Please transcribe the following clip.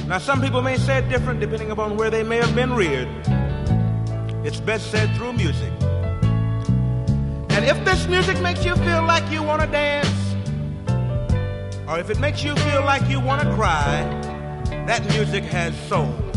Now, some people may say it different depending upon where they may have been reared. It's best said through music. And if this music makes you feel like you want to dance, or if it makes you feel like you want to cry, that music has soul.